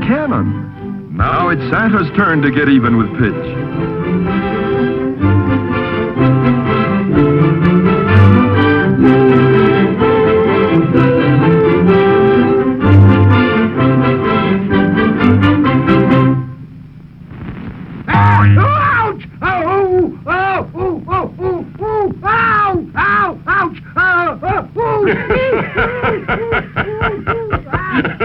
cannon. Now it's Santa's turn to get even with Pidge. Ouch! Oh! Oh! Oh! Oh! Oh! Oh! Ow! Ow! Ouch!